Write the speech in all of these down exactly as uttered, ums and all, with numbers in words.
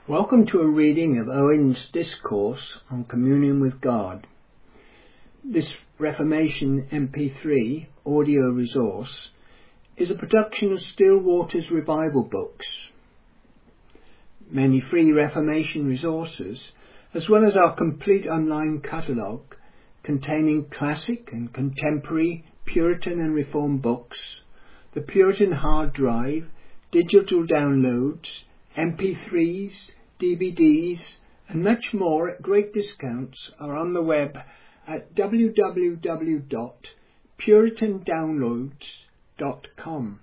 Welcome to a reading of Owen's Discourse on Communion with God. This Reformation M P three audio resource is a production of Still Waters Revival Books. Many free Reformation resources, as well as our complete online catalogue containing classic and contemporary Puritan and Reformed books, the Puritan hard drive, digital downloads, M P threes, D V Ds and much more at great discounts are on the web at w w w dot puritan downloads dot com.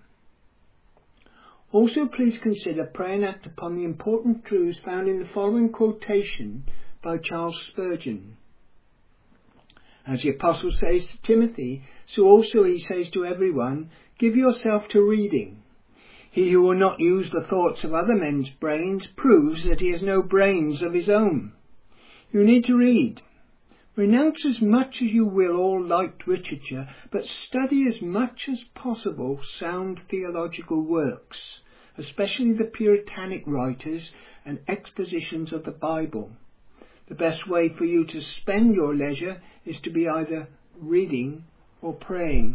Also, please consider praying act upon the important truths found in the following quotation by Charles Spurgeon. As the Apostle says to Timothy, so also he says to everyone, give yourself to reading. He who will not use the thoughts of other men's brains proves that he has no brains of his own. You need to read. Renounce as much as you will all light literature, but study as much as possible sound theological works, especially the Puritanic writers and expositions of the Bible. The best way for you to spend your leisure is to be either reading or praying.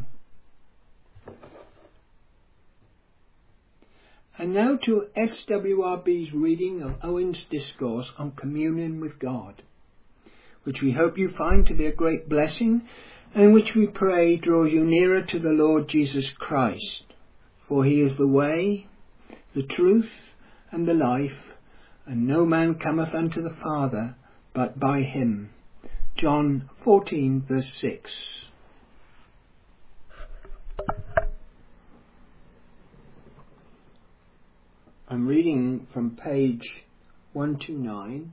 And now to S W R B's reading of Owen's Discourse on Communion with God, which we hope you find to be a great blessing, and which we pray draws you nearer to the Lord Jesus Christ. For he is the way, the truth, and the life, and no man cometh unto the Father but by him. John fourteen verse six. I'm reading from page one twenty-nine.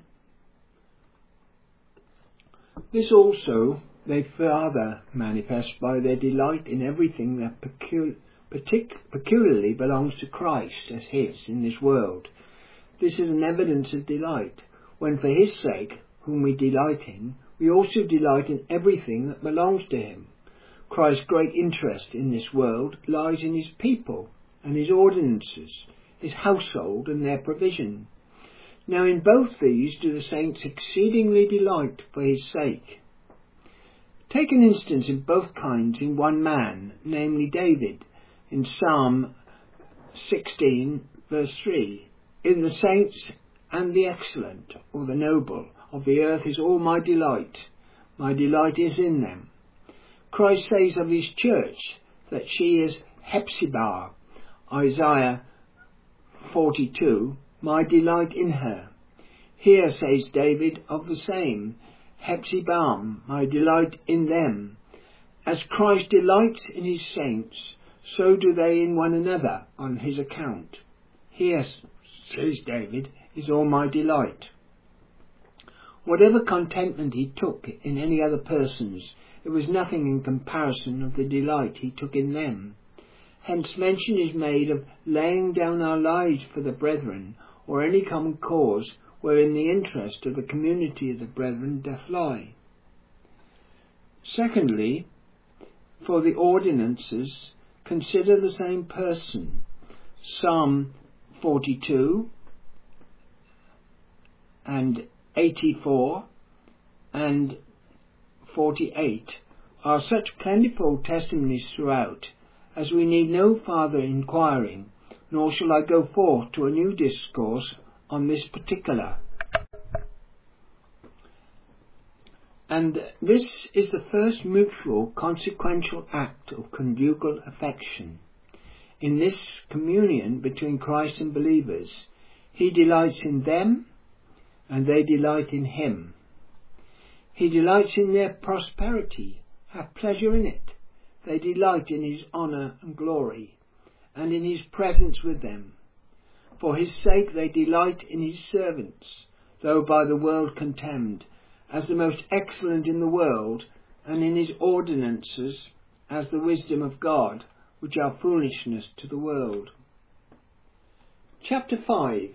This also they further manifest by their delight in everything that pecul- partic- peculiarly belongs to Christ as his in this world. This is an evidence of delight, when for his sake, whom we delight in, we also delight in everything that belongs to him. Christ's great interest in this world lies in his people and his ordinances, his household and their provision. Now in both these do the saints exceedingly delight for his sake. Take an instance in both kinds in one man, namely David, in Psalm sixteen verse three. In the saints and the excellent, or the noble, of the earth is all my delight. My delight is in them. Christ says of his church that she is Hephzibah, Isaiah forty-two, my delight in her. Here says David of the same, Hephzibah, my delight in them. As Christ delights in his saints, so do they in one another on his account. Here, says David, is all my delight. Whatever contentment he took in any other persons, it was nothing in comparison of the delight he took in them. Hence mention is made of laying down our lives for the brethren, or any common cause wherein the interest of the community of the brethren doth lie. Secondly, for the ordinances, consider the same person. Psalm forty-two and eighty-four and forty-eight are such plentiful testimonies throughout, as we need no farther inquiring, nor shall I go forth to a new discourse on this particular. And this is the first mutual consequential act of conjugal affection. In this communion between Christ and believers, he delights in them, and they delight in him. He delights in their prosperity, have pleasure in it. They delight in his honour and glory, and in his presence with them. For his sake they delight in his servants, though by the world contemned, as the most excellent in the world, and in his ordinances as the wisdom of God, which are foolishness to the world. Chapter five.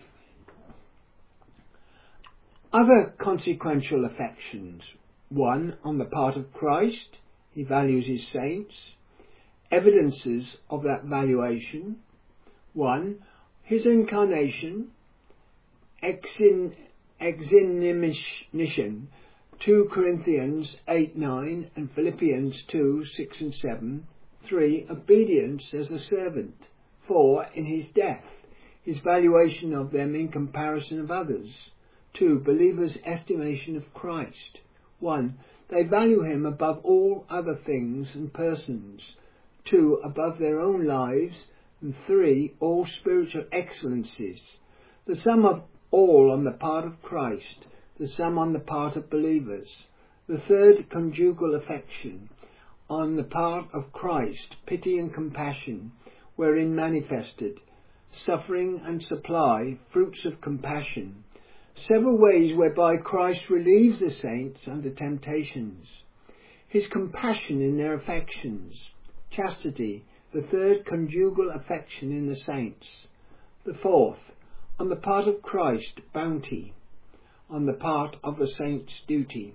Other consequential affections. One, on the part of Christ, he values his saints. Evidences of that valuation. One, his incarnation, exin, exinimation, two Corinthians eight nine and Philippians two six and seven. three. Obedience as a servant. four. In his death, his valuation of them in comparison of others. two. Believers' estimation of Christ. one. They value him above all other things and persons. two. Above their own lives. And three. All spiritual excellencies. The sum of all on the part of Christ. The sum on the part of believers. The third, conjugal affection. On the part of Christ, pity and compassion, wherein manifested. Suffering and supply, fruits of compassion. Several ways whereby Christ relieves the saints under temptations. His compassion in their affections. Chastity, the third, conjugal affection in the saints. The fourth, on the part of Christ, bounty. On the part of the saints, duty.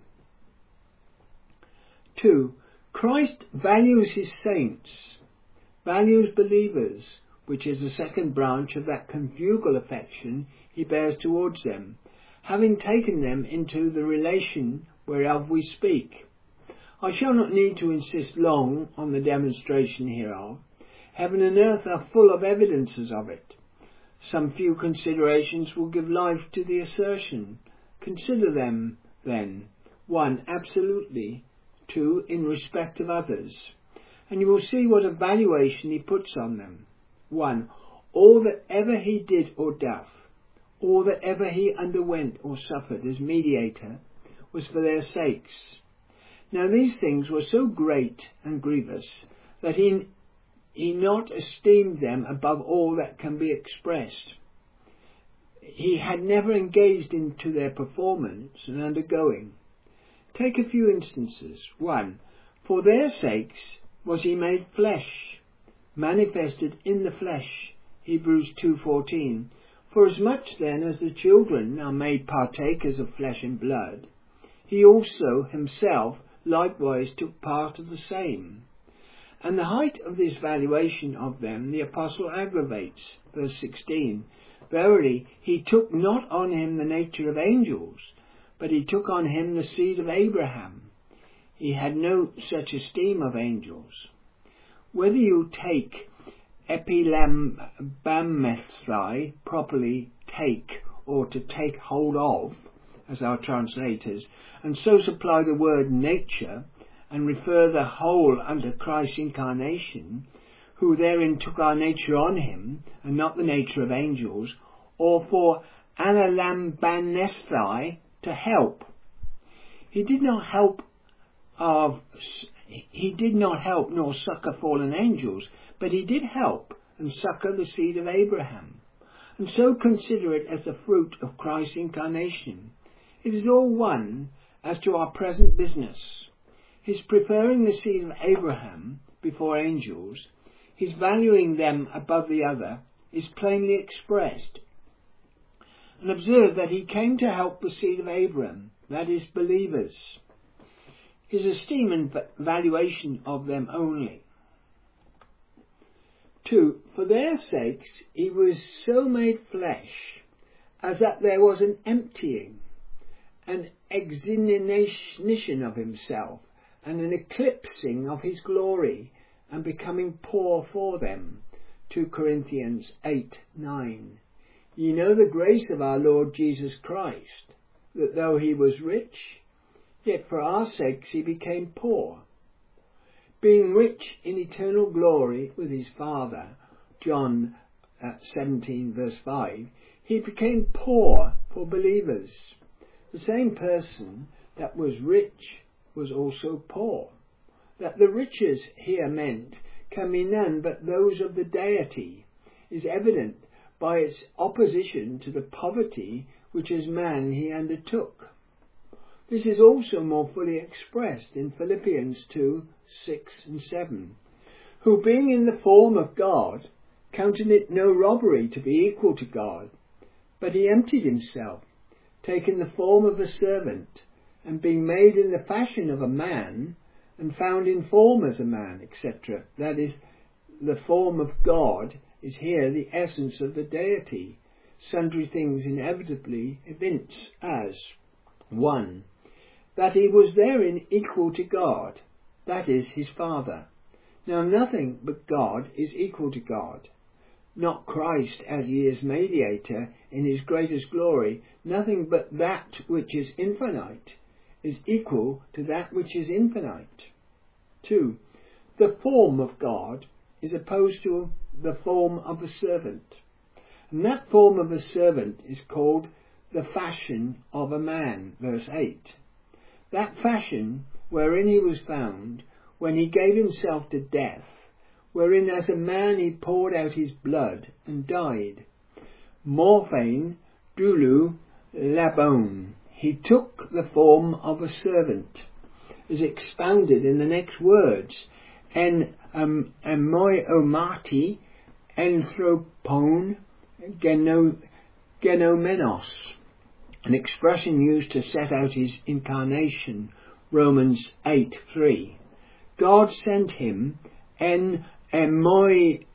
two. Christ values his saints, values believers, which is the second branch of that conjugal affection he bears towards them, having taken them into the relation whereof we speak. I shall not need to insist long on the demonstration hereof. Heaven and earth are full of evidences of it. Some few considerations will give life to the assertion. Consider them, then. one. Absolutely. two. In respect of others. And you will see what a valuation he puts on them. one. All that ever he did or doth, all that ever he underwent or suffered as mediator, was for their sakes. Now these things were so great and grievous, that he, he not esteemed them above all that can be expressed. He had never engaged into their performance and undergoing. Take a few instances. one. For their sakes was he made flesh, manifested in the flesh. Hebrews two fourteen. For as much then as the children are made partakers of flesh and blood, he also himself likewise took part of the same. And the height of this valuation of them the apostle aggravates. Verse sixteen. Verily, he took not on him the nature of angels, but he took on him the seed of Abraham. He had no such esteem of angels. Whether you take epilambamethai, properly take, or to take hold of, as our translators, and so supply the word nature, and refer the whole unto Christ's incarnation, who therein took our nature on him, and not the nature of angels, or for analambanesthai, to help. He did not help of he did not help nor succour fallen angels, but he did help and succour the seed of Abraham, and so consider it as the fruit of Christ's incarnation. It is all one as to our present business. His preferring the seed of Abraham before angels, his valuing them above the other, is plainly expressed. And observe that he came to help the seed of Abraham, that is, believers. His esteem and valuation of them only. two. For their sakes he was so made flesh, as that there was an emptying, an exination of himself, and an eclipsing of his glory, and becoming poor for them. two Corinthians eight nine. Ye know the grace of our Lord Jesus Christ, that though he was rich, yet for our sakes he became poor, being rich in eternal glory with his Father. John uh, seventeen verse five. He became poor for believers. The same person that was rich was also poor. That the riches here meant can be none but those of the deity is evident by its opposition to the poverty which as man he undertook. This is also more fully expressed in Philippians two six and seven. Who being in the form of God, counted it no robbery to be equal to God, but he emptied himself, taking the form of a servant, and being made in the fashion of a man, and found in form as a man, et cetera. That is, the form of God is here the essence of the deity, sundry things inevitably evince as: one, that he was therein equal to God, that is, his Father. Now nothing but God is equal to God. Not Christ as he is mediator in his greatest glory. Nothing but that which is infinite is equal to that which is infinite. Two, the form of God is opposed to the form of a servant. And that form of a servant is called the fashion of a man, verse eight. That fashion wherein he was found when he gave himself to death, wherein as a man he poured out his blood and died. Morphein doulou labon. He took the form of a servant, is expounded in the next words. En um, moiomati anthropon geno, genomenos, an expression used to set out his incarnation, Romans eight three. God sent him en moiomati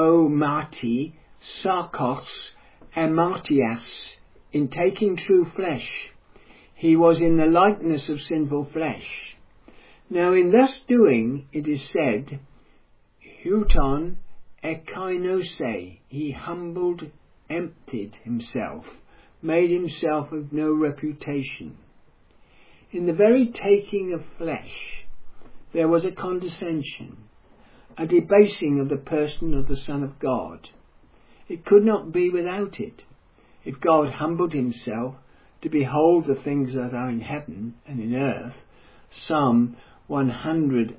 sarkos amartias, in taking true flesh. He was in the likeness of sinful flesh. Now in thus doing, it is said, Houton ekainose, he humbled, emptied himself, made himself of no reputation. In the very taking of flesh, there was a condescension, a debasing of the person of the Son of God. It could not be without it. If God humbled himself to behold the things that are in heaven and in earth, Psalm one hundred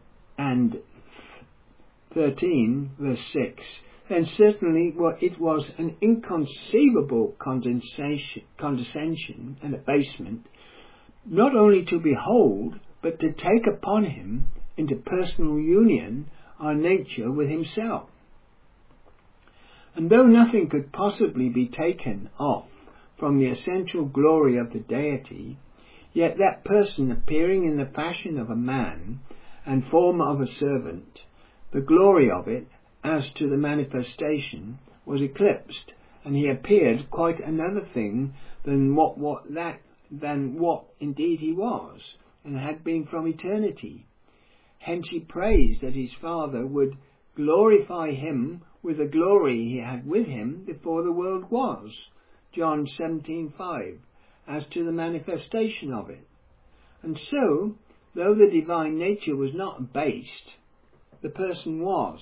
thirteen, verse six, then certainly it was an inconceivable condensation, condescension and abasement, not only to behold, but to take upon him into personal union our nature with himself. And though nothing could possibly be taken off from the essential glory of the deity, yet that person appearing in the fashion of a man and form of a servant, the glory of it, as to the manifestation, was eclipsed, and he appeared quite another thing than what, what that than what indeed he was, and had been from eternity. Hence he prays that his Father would glorify him with the glory he had with him before the world was, John seventeen five, as to the manifestation of it. And so, though the divine nature was not abased, the person was.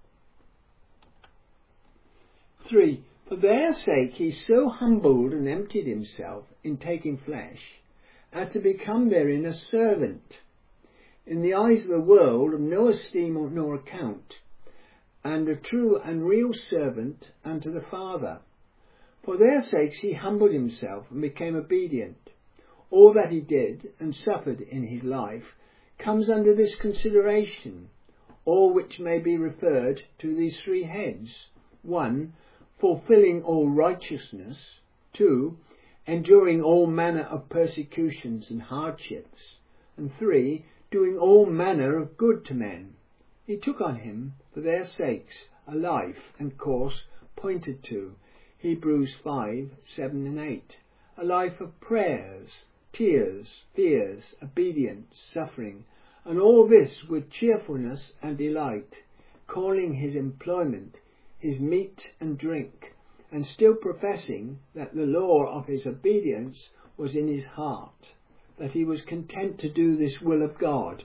Three, for their sake he so humbled and emptied himself in taking flesh, as to become therein a servant, in the eyes of the world of no esteem nor account, and a true and real servant unto the Father. For their sakes he humbled himself and became obedient. All that he did and suffered in his life comes under this consideration, all which may be referred to these three heads. One, fulfilling all righteousness. Two, enduring all manner of persecutions and hardships. And three, doing all manner of good to men. He took on him, for their sakes, a life and course pointed to, Hebrews five, seven and eight, a life of prayers, tears, fears, obedience, suffering, and all this with cheerfulness and delight, calling his employment his meat and drink, and still professing that the law of his obedience was in his heart, that he was content to do this will of God.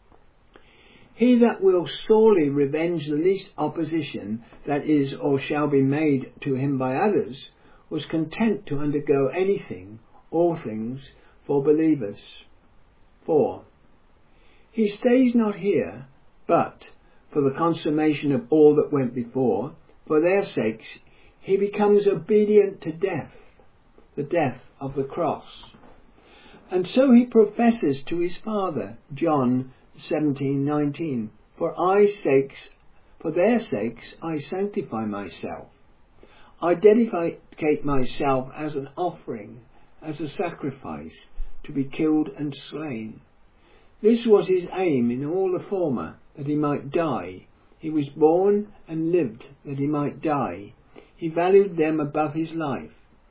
He that will sorely revenge the least opposition that is or shall be made to him by others, was content to undergo anything, all things, for believers. Four. He stays not here, but, for the consummation of all that went before, for their sakes, he becomes obedient to death, the death of the cross. And so he professes to his Father, John seventeen nineteen, for I sakes, for their sakes I sanctify myself. I dedicate myself as an offering, as a sacrifice, to be killed and slain. This was his aim in all the former, that he might die. He was born and lived that he might die. He valued them above his life.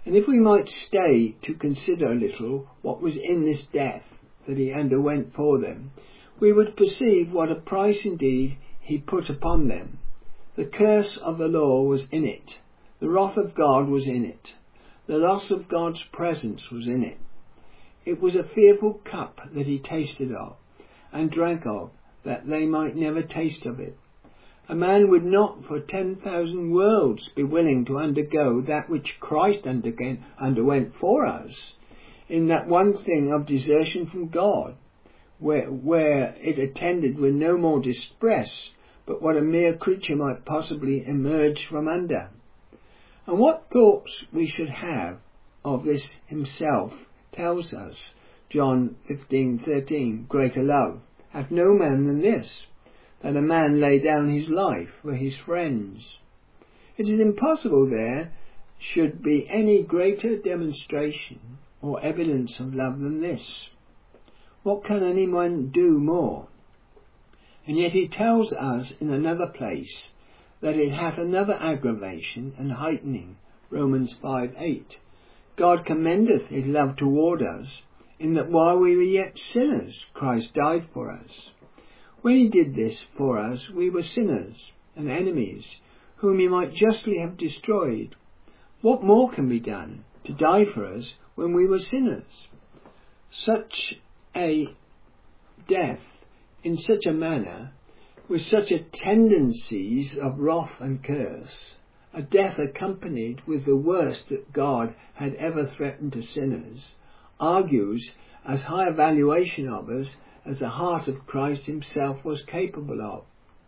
And if we might stay to consider a little what was in this death that he underwent for them, we would perceive what a price indeed he put upon them. The curse of the law was in it. The wrath of God was in it. The loss of God's presence was in it. It was a fearful cup that he tasted of, and drank of, that they might never taste of it. A man would not for ten thousand worlds be willing to undergo that which Christ underwent for us, in that one thing of desertion from God, where, where it attended with no more distress, but what a mere creature might possibly emerge from under. And what thoughts we should have of this himself tells us, John fifteen thirteen, greater love hath no man than this, that a man lay down his life for his friends. It is impossible there should be any greater demonstration or evidence of love than this. What can anyone do more? And yet he tells us in another place that it hath another aggravation and heightening, Romans five eight. God commendeth his love toward us, in that while we were yet sinners, Christ died for us. When he did this for us, we were sinners and enemies, whom he might justly have destroyed. What more can be done to die for us when we were sinners? Such a death, in such a manner, with such a tendencies of wrath and curse, a death accompanied with the worst that God had ever threatened to sinners, argues as high a valuation of us as the heart of Christ himself was capable of.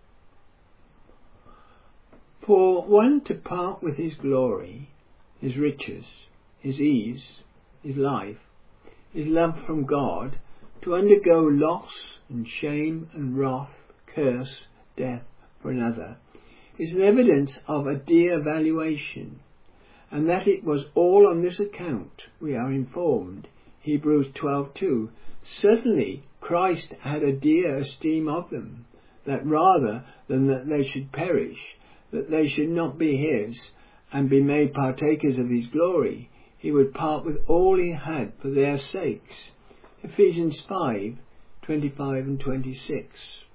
For one to part with his glory, his riches, his ease, his life, his love from God, to undergo loss and shame and wrath, curse, death for another, is an evidence of a dear valuation, and that it was all on this account, we are informed, Hebrews twelve two. Certainly Christ had a dear esteem of them, that rather than that they should perish, that they should not be his, and be made partakers of his glory, he would part with all he had for their sakes. Ephesians five twenty-five and twenty-six.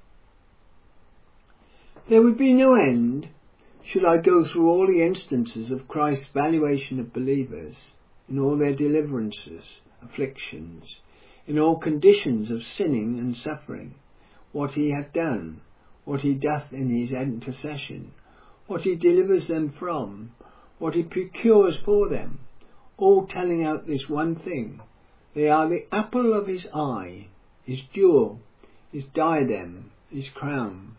There would be no end should I go through all the instances of Christ's valuation of believers, in all their deliverances, afflictions, in all conditions of sinning and suffering, what he hath done, what he doth in his intercession, what he delivers them from, what he procures for them, all telling out this one thing: they are the apple of his eye, his jewel, his diadem, his crown.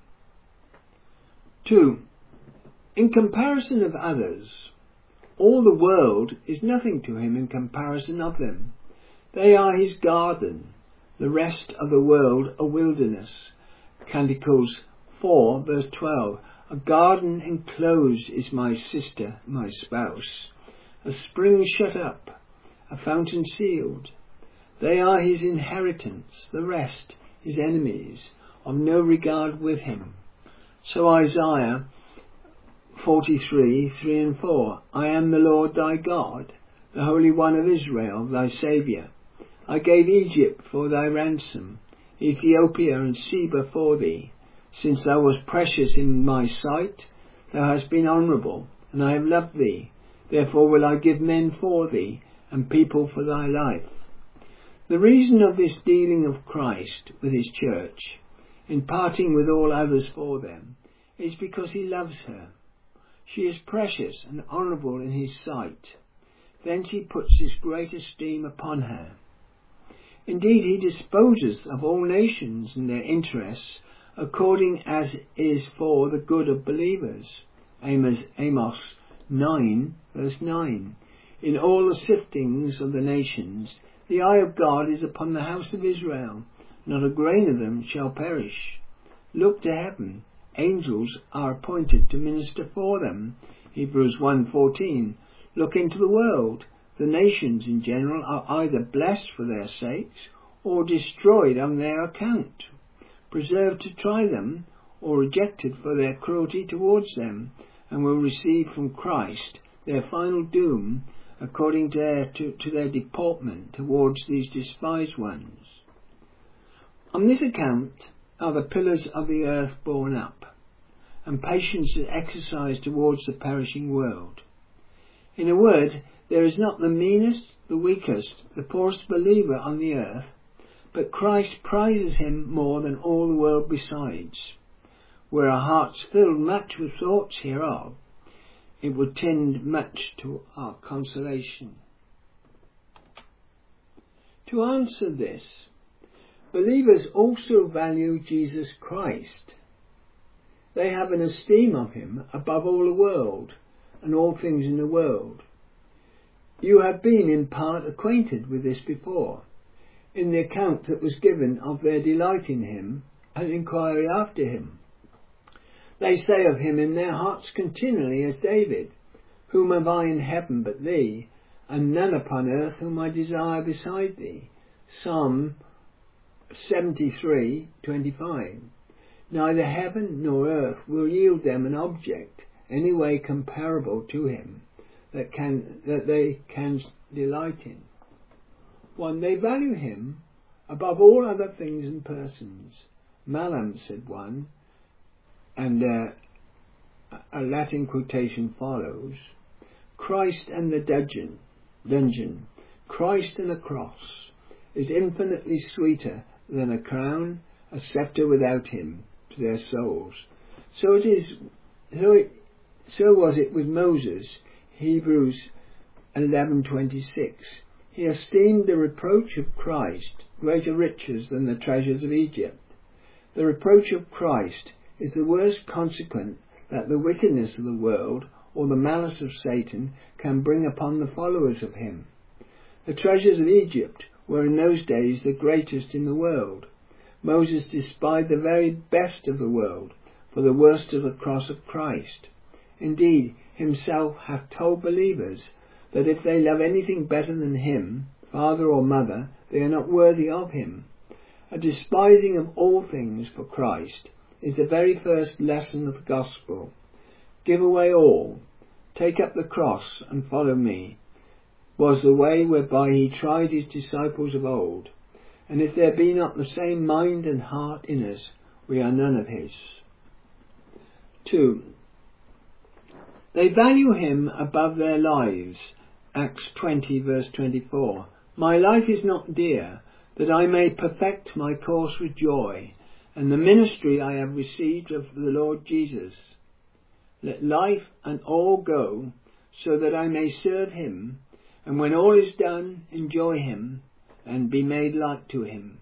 Two, in comparison of others, all the world is nothing to him in comparison of them. They are his garden, the rest of the world a wilderness. Canticles four verse twelve. A garden enclosed is my sister, my spouse, a spring shut up, a fountain sealed. They are his inheritance, the rest his enemies, of no regard with him. So Isaiah forty-three, three and four. I am the Lord thy God, the Holy One of Israel, thy Saviour. I gave Egypt for thy ransom, Ethiopia and Seba for thee. Since thou wast precious in my sight, thou hast been honourable, and I have loved thee. Therefore will I give men for thee, and people for thy life. The reason of this dealing of Christ with his church, in parting with all others for them, is because he loves her. She is precious and honourable in his sight. Thence he puts his great esteem upon her. Indeed, he disposes of all nations and their interests according as is for the good of believers. Amos, Amos nine verse nine. In all the siftings of the nations, the eye of God is upon the house of Israel. Not a grain of them shall perish. Look to heaven. Angels are appointed to minister for them. Hebrews one fourteen. Look into the world. The nations in general are either blessed for their sakes or destroyed on their account, preserved to try them, or rejected for their cruelty towards them, and will receive from Christ their final doom according to their, to, to their deportment towards these despised ones. On this account are the pillars of the earth borne up, and patience is exercised towards the perishing world. In a word, there is not the meanest, the weakest, the poorest believer on the earth, but Christ prizes him more than all the world besides. Were our hearts filled much with thoughts hereof, it would tend much to our consolation. To answer this, believers also value Jesus Christ. They have an esteem of him above all the world and all things in the world. You have been in part acquainted with this before, in the account that was given of their delight in him and inquiry after him. They say of him in their hearts continually as David, whom have I in heaven but thee, and none upon earth whom I desire beside thee. Psalm seventy-three twenty-five. Neither heaven nor earth will yield them an object any way comparable to him that can that they can delight in. One, they value him above all other things and persons. Malam, said one, and uh, a Latin quotation follows, Christ and the dungeon, dungeon, Christ and a cross is infinitely sweeter than a crown, a sceptre without him, to their souls. So it is, so it, so was it with Moses, Hebrews eleven twenty-six. He esteemed the reproach of Christ greater riches than the treasures of Egypt. The reproach of Christ is the worst consequence that the wickedness of the world or the malice of Satan can bring upon the followers of him. The treasures of Egypt were in those days the greatest in the world. Moses despised the very best of the world for the worst of the cross of Christ. Indeed, himself hath told believers that if they love anything better than him, father or mother, they are not worthy of him. A despising of all things for Christ is the very first lesson of the gospel. Give away all, take up the cross and follow me, was the way whereby he tried his disciples of old. And if there be not the same mind and heart in us, we are none of his. Two, they value him above their lives. Acts twenty verse twenty-four. My life is not dear, that I may perfect my course with joy, and the ministry I have received of the Lord Jesus. Let life and all go, so that I may serve him, and when all is done, enjoy him, and be made like to him.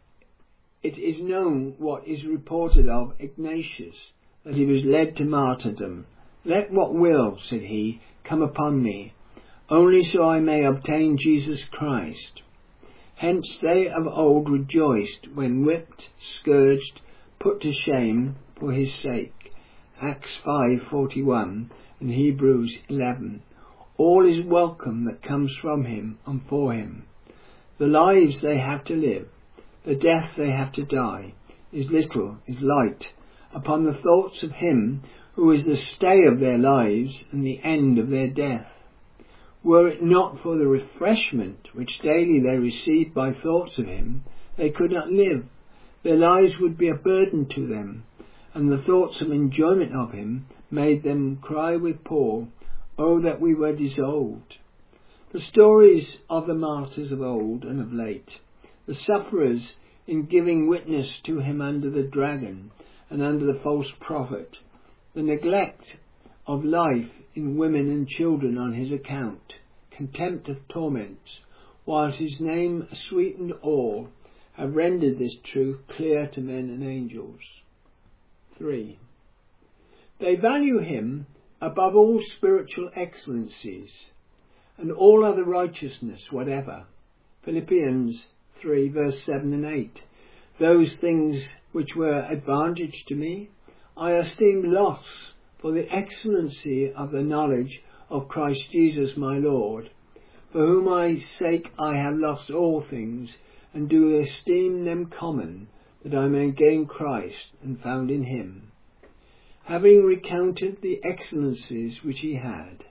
It is known what is reported of Ignatius, that he was led to martyrdom. Let what will, said he, come upon me, only so I may obtain Jesus Christ. Hence they of old rejoiced when whipped, scourged, put to shame for his sake. Acts five forty-one and Hebrews eleven. All is welcome that comes from him and for him. The lives they have to live, the death they have to die, is little, is light, upon the thoughts of him who is the stay of their lives and the end of their death. Were it not for the refreshment which daily they receive by thoughts of him, they could not live. Their lives would be a burden to them, and the thoughts of enjoyment of him made them cry with Paul, "Oh, that we were dissolved." The stories of the martyrs of old and of late, the sufferers in giving witness to him under the dragon and under the false prophet, the neglect of life in women and children on his account, contempt of torments, whilst his name sweetened all, have rendered this truth clear to men and angels. Three. They value him above all spiritual excellencies and all other righteousness whatever. Philippians three verse seven and eight. Those things which were advantage to me, I esteemed loss for the excellency of the knowledge of Christ Jesus my Lord, for whom my sake I have lost all things, and do esteem them common, that I may gain Christ and found in him, having recounted the excellencies which he had,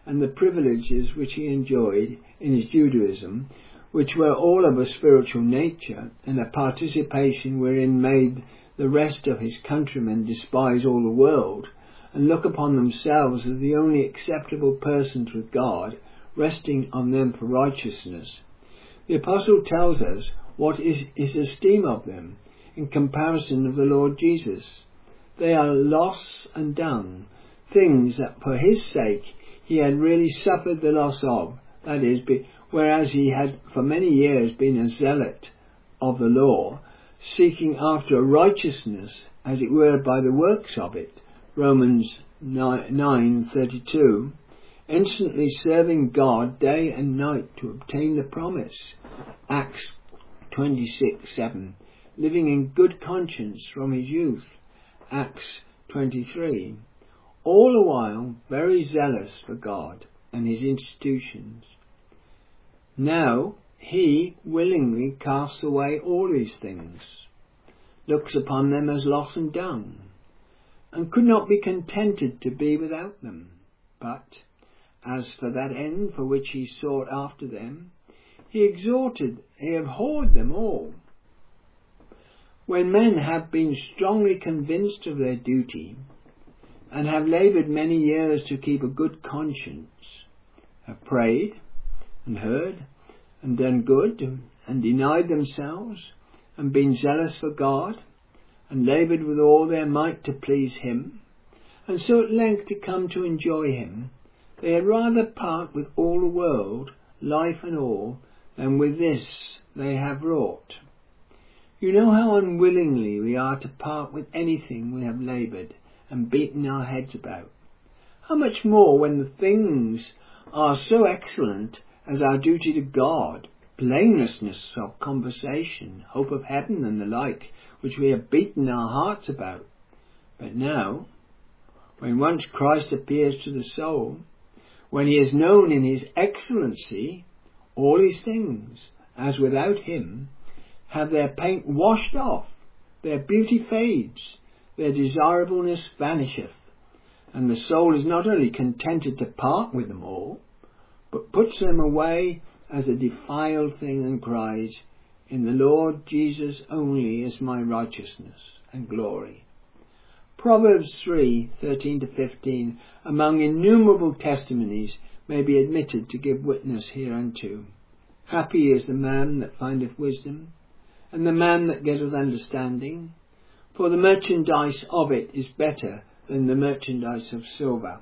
and the privileges which he enjoyed in his Judaism, which were all of a spiritual nature, and a participation wherein made the rest of his countrymen despise all the world, and look upon themselves as the only acceptable persons with God, resting on them for righteousness. The Apostle tells us what is his esteem of them in comparison of the Lord Jesus. They are loss and dung, things that for his sake he had really suffered the loss of, that is, be, whereas he had for many years been a zealot of the law, seeking after a righteousness, as it were, by the works of it, Romans nine thirty-two, instantly serving God day and night to obtain the promise, Acts twenty-six seven, living in good conscience from his youth, Acts twenty-three, all the while very zealous for God and his institutions. Now he willingly casts away all these things, looks upon them as loss and dung, and could not be contented to be without them. But as for that end for which he sought after them, he exhorted, he abhorred them all. When men have been strongly convinced of their duty, and have laboured many years to keep a good conscience, have prayed, and heard, and done good, and denied themselves, and been zealous for God, and laboured with all their might to please him, and so at length to come to enjoy him, they had rather part with all the world, life and all, than with this they have wrought. You know how unwillingly we are to part with anything we have laboured and beaten our heads about. How much more when the things are so excellent as our duty to God, blamelessness of conversation, hope of heaven and the like, which we have beaten our hearts about. But now, when once Christ appears to the soul, when he is known in his excellency, all these things, as without him, have their paint washed off, their beauty fades, their desirableness vanisheth, and the soul is not only contented to part with them all, but puts them away as a defiled thing, and cries, in the Lord Jesus only is my righteousness and glory. Proverbs three thirteen to fifteen, among innumerable testimonies, may be admitted to give witness hereunto. Happy is the man that findeth wisdom, and the man that getteth understanding, for the merchandise of it is better than the merchandise of silver,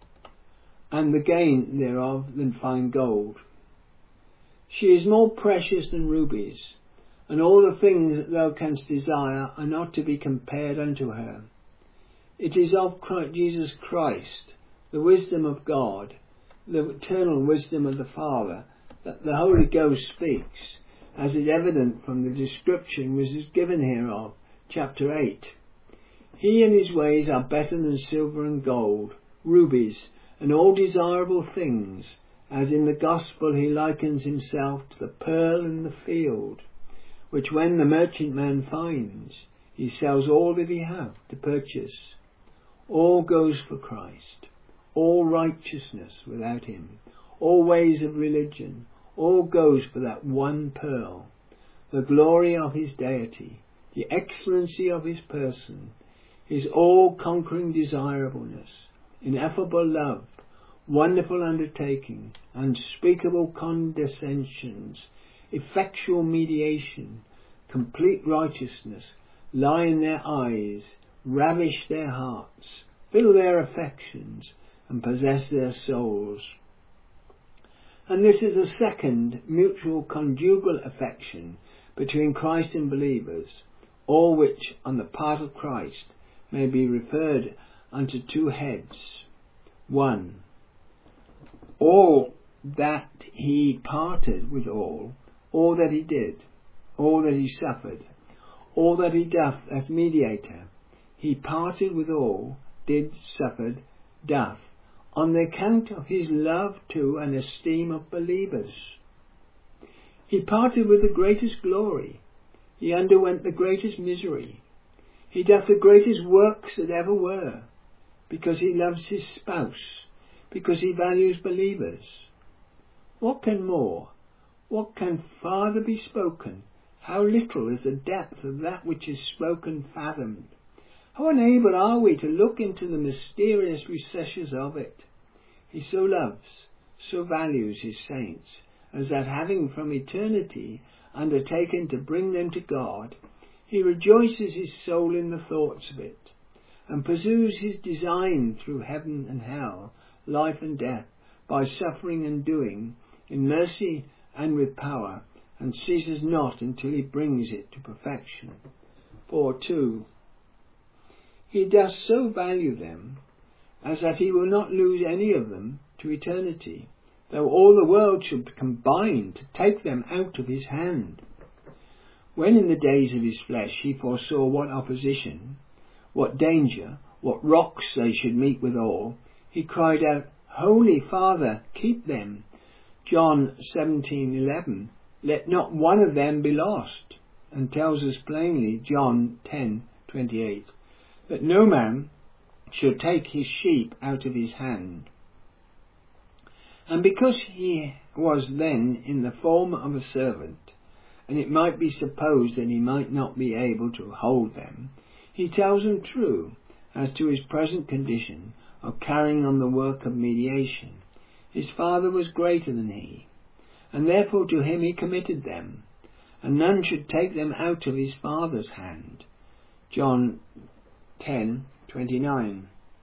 and the gain thereof than fine gold. She is more precious than rubies, and all the things that thou canst desire are not to be compared unto her. It is of Christ, Jesus Christ, the wisdom of God, the eternal wisdom of the Father, that the Holy Ghost speaks, as is evident from the description which is given hereof, chapter eight. He and his ways are better than silver and gold, rubies, and all desirable things, as in the gospel he likens himself to the pearl in the field, which when the merchantman finds, he sells all that he hath to purchase. All goes for Christ, all righteousness without him, all ways of religion, all goes for that one pearl, the glory of his deity, the excellency of his person, his all-conquering desirableness, ineffable love, wonderful undertaking, unspeakable condescensions, effectual mediation, complete righteousness, lie in their eyes, ravish their hearts, fill their affections, and possess their souls. And this is the second mutual conjugal affection between Christ and believers, all which on the part of Christ may be referred unto two heads. One, all that he parted with all, all that he did, all that he suffered, all that he doth as mediator, he parted with all, did, suffered, doth, on the account of his love to and esteem of believers. He parted with the greatest glory, he underwent the greatest misery, he doth the greatest works that ever were, because he loves his spouse, because he values believers. What can more? What can farther be spoken? How little is the depth of that which is spoken fathomed? How unable are we to look into the mysterious recesses of it? He so loves, so values his saints, as that having from eternity undertaken to bring them to God, he rejoices his soul in the thoughts of it, and pursues his design through heaven and hell, life and death, by suffering and doing, in mercy and with power, and ceases not until he brings it to perfection. For two, he does so value them, as that he will not lose any of them to eternity, though all the world should combine to take them out of his hand. When in the days of his flesh he foresaw what opposition, what danger, what rocks they should meet withal, he cried out, Holy Father, keep them. John seventeen eleven, let not one of them be lost, and tells us plainly, John ten twenty-eight, that no man should take his sheep out of his hand. And because he was then in the form of a servant, and it might be supposed that he might not be able to hold them, he tells them true as to his present condition of carrying on the work of mediation. His Father was greater than he, and therefore to him he committed them, and none should take them out of his Father's hand. John ten twenty-nine.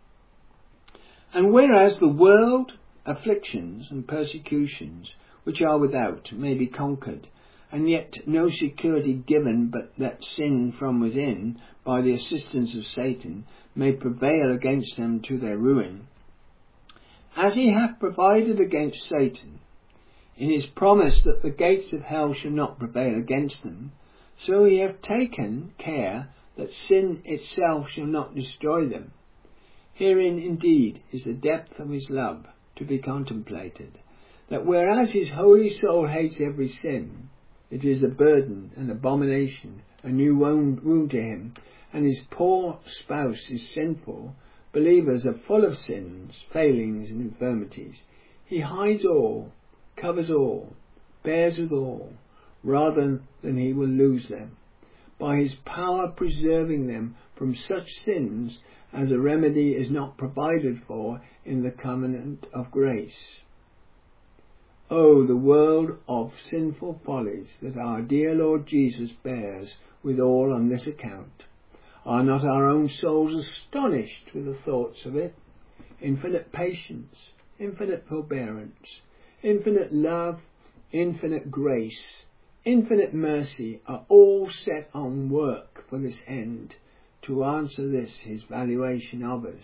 And whereas the world, afflictions and persecutions which are without may be conquered, and yet no security given but that sin from within, by the assistance of Satan, may prevail against them to their ruin, as he hath provided against Satan, in his promise that the gates of hell shall not prevail against them, so he hath taken care that sin itself shall not destroy them. Herein indeed is the depth of his love to be contemplated, that whereas his holy soul hates every sin, it is a burden, an abomination, a new wound, wound to him, and his poor spouse is sinful. Believers are full of sins, failings and infirmities. He hides all, covers all, bears with all, rather than he will lose them, by his power preserving them from such sins as a remedy is not provided for in the covenant of grace. Oh, the world of sinful follies that our dear Lord Jesus bears with all on this account! Are not our own souls astonished with the thoughts of it? Infinite patience, infinite forbearance, infinite love, infinite grace, infinite mercy are all set on work for this end, to answer this his valuation of us.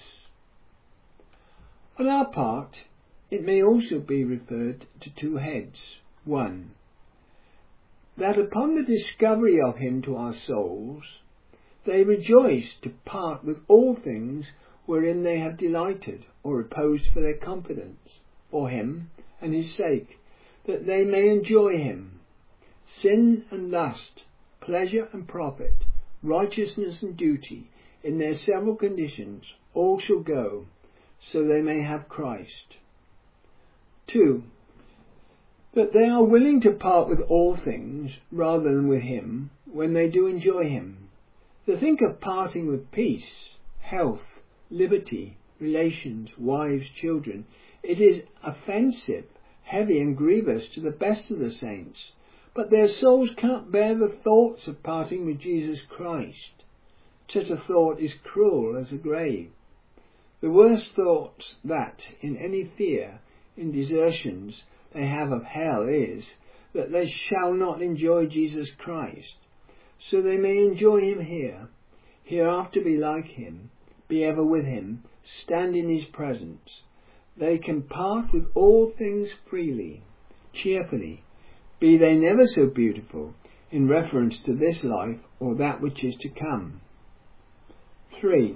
On our part, it may also be referred to two heads. One, that upon the discovery of him to our souls, they rejoice to part with all things wherein they have delighted or reposed for their confidence, for him and his sake, that they may enjoy him. Sin and lust, pleasure and profit, righteousness and duty, in their several conditions, all shall go, so they may have Christ. Two, that they are willing to part with all things rather than with him when they do enjoy him. To think of parting with peace, health, liberty, relations, wives, children, it is offensive, heavy and grievous to the best of the saints, but their souls cannot bear the thoughts of parting with Jesus Christ. Such a thought is cruel as the grave. The worst thoughts that, in any fear, in desertions they have of hell is, that they shall not enjoy Jesus Christ, so they may enjoy him here, hereafter be like him, be ever with him, stand in his presence. They can part with all things freely, cheerfully, be they never so beautiful, in reference to this life or that which is to come. Three,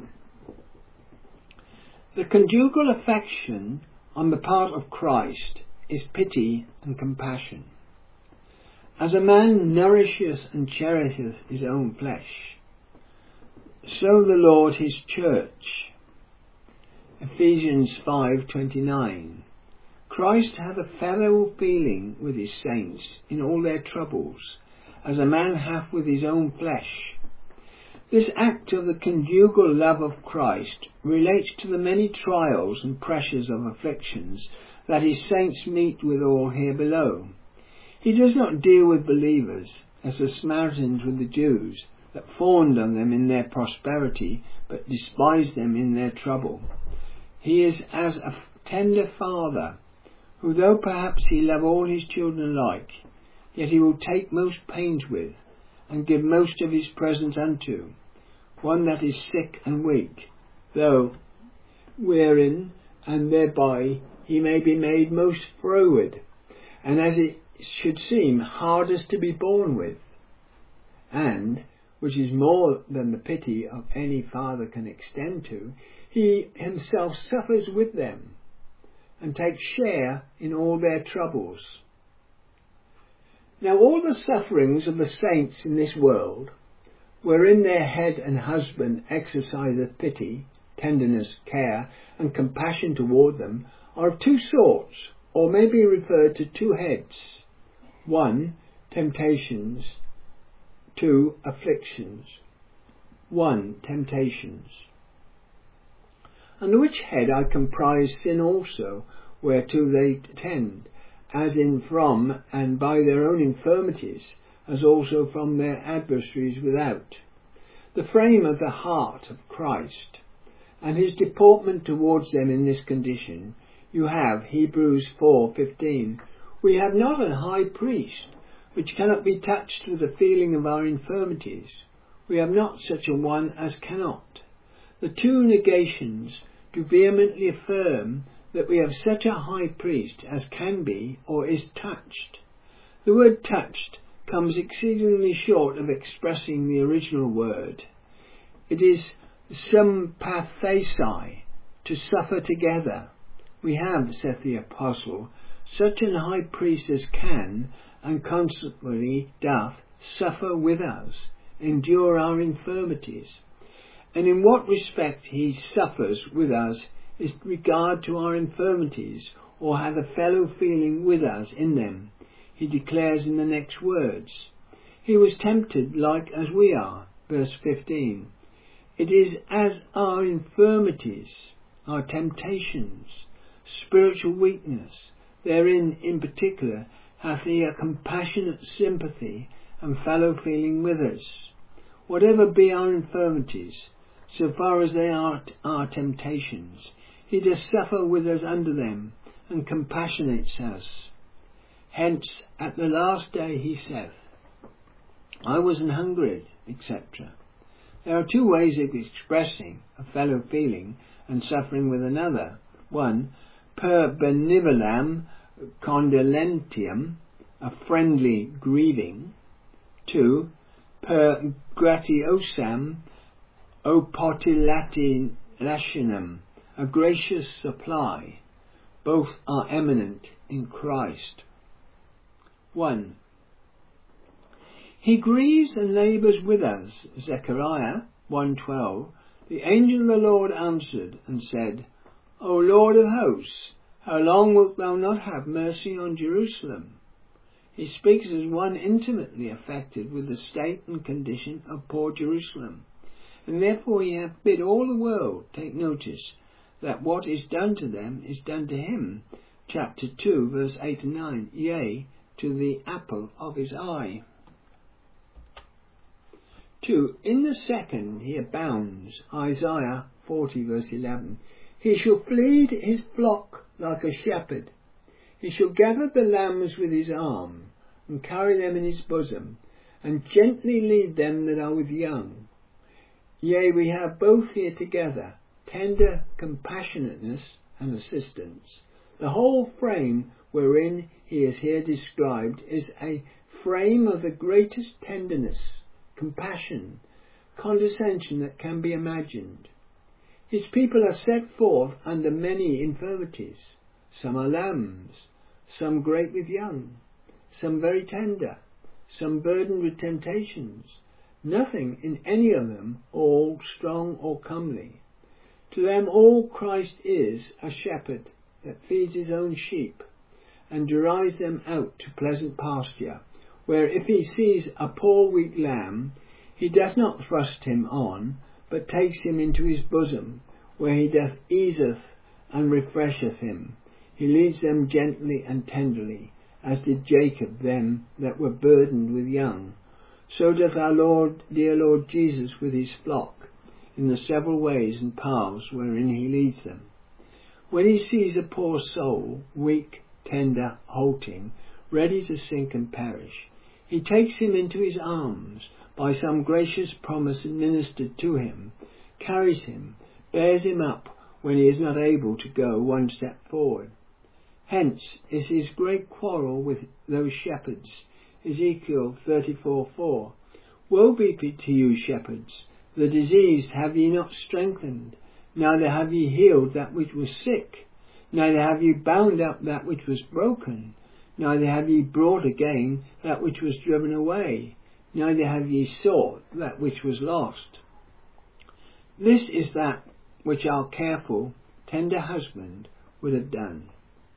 the conjugal affection on the part of Christ is pity and compassion. As a man nourisheth and cherisheth his own flesh, so the Lord his church. Ephesians five twenty-nine. Christ hath a fellow feeling with his saints in all their troubles, as a man hath with his own flesh. This act of the conjugal love of Christ relates to the many trials and pressures of afflictions that his saints meet withal here below. He does not deal with believers as the Samaritans with the Jews, that fawned on them in their prosperity, but despised them in their trouble. He is as a tender father, who though perhaps he love all his children alike, yet he will take most pains with, and give most of his presence unto, one that is sick and weak, though wherein and thereby he may be made most froward, and as it should seem hardest to be borne with, and, which is more than the pity of any father can extend to, he himself suffers with them, and takes share in all their troubles. Now all the sufferings of the saints in this world, wherein their head and husband exerciseth pity, tenderness, care, and compassion toward them, are of two sorts, or may be referred to two heads. One, temptations. Two, afflictions. One, temptations. Under which head I comprise sin also, whereto they tend, as in from and by their own infirmities, as also from their adversaries without. The frame of the heart of Christ, and his deportment towards them in this condition, you have Hebrews four fifteen. We have not a high priest, which cannot be touched with the feeling of our infirmities. We have not such a one as cannot. The two negations do vehemently affirm that we have such a high priest as can be or is touched. The word touched comes exceedingly short of expressing the original word. It is sympathesai, to suffer together. We have, saith the apostle, such an high priest as can, and consequently doth, suffer with us, endure our infirmities. And in what respect he suffers with us is regard to our infirmities, or hath a fellow feeling with us in them, he declares in the next words. He was tempted like as we are, verse fifteen. It is as our infirmities, our temptations, spiritual weakness, therein in particular hath he a compassionate sympathy and fellow feeling with us. Whatever be our infirmities, so far as they are our temptations, he does suffer with us under them, and compassionates us. Hence at the last day he saith, I was an hungered, et cetera. There are two ways of expressing a fellow feeling and suffering with another. One, per benevolam condolentium, a friendly grieving. Two, per gratiosam opotilationem, a gracious supply. Both are eminent in Christ. One. He grieves and labours with us. Zechariah one twelve. The angel of the Lord answered and said, O Lord of hosts, how long wilt thou not have mercy on Jerusalem? He speaks as one intimately affected with the state and condition of poor Jerusalem, and therefore he hath bid all the world take notice that what is done to them is done to him. Chapter two, verse eight and nine. Yea, to the apple of his eye. Two. In the second he abounds. Isaiah forty, verse eleven. He shall feed his flock like a shepherd. He shall gather the lambs with his arm, and carry them in his bosom, and gently lead them that are with young. Yea, we have both here together, tender compassionateness and assistance. The whole frame wherein he is here described is a frame of the greatest tenderness, compassion, condescension that can be imagined. His people are set forth under many infirmities. Some are lambs, some great with young, some very tender, some burdened with temptations, nothing in any of them all strong or comely. To them all Christ is a shepherd that feeds his own sheep and drives them out to pleasant pasture, where if he sees a poor weak lamb, he does not thrust him on, but takes him into his bosom, where he doth easeth and refresheth him. He leads them gently and tenderly, as did Jacob them that were burdened with young. So doth our Lord, dear Lord Jesus, with his flock, in the several ways and paths wherein he leads them. When he sees a poor soul, weak, tender, halting, ready to sink and perish, he takes him into his arms, by some gracious promise administered to him, carries him, bears him up when he is not able to go one step forward. Hence is his great quarrel with those shepherds. Ezekiel thirty-four four. Woe be to you, shepherds! The diseased have ye not strengthened, neither have ye healed that which was sick, neither have ye bound up that which was broken, neither have ye brought again that which was driven away, neither have ye sought that which was lost. This is that which our careful, tender husband would have done.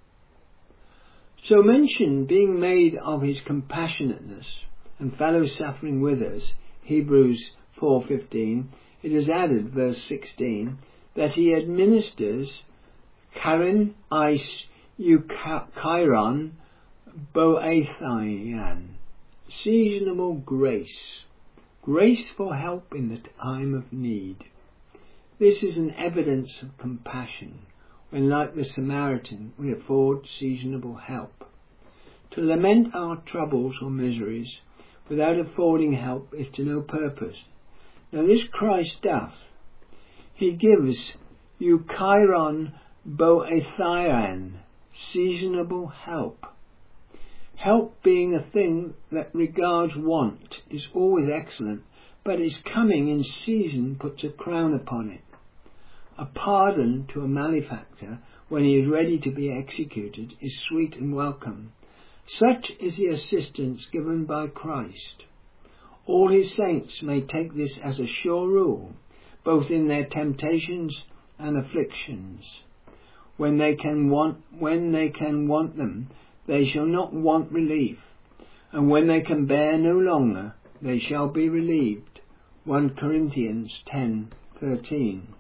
So mention being made of his compassionateness and fellow suffering with us, Hebrews four fifteen, it is added, verse sixteen, that he administers charin eis euchiron boethaian, seasonable grace, grace for help in the time of need. This is an evidence of compassion, when, like the Samaritan, we afford seasonable help. To lament our troubles or miseries without affording help is to no purpose. Now this Christ doth. He gives euchiron boethaian, seasonable help. Help, being a thing that regards want, is always excellent, but its coming in season puts a crown upon it. A pardon to a malefactor, when he is ready to be executed, is sweet and welcome. Such is the assistance given by Christ. All his saints may take this as a sure rule, both in their temptations and afflictions. When they can want, when they can want them, they shall not want relief, and when they can bear no longer, they shall be relieved. First Corinthians ten thirteen.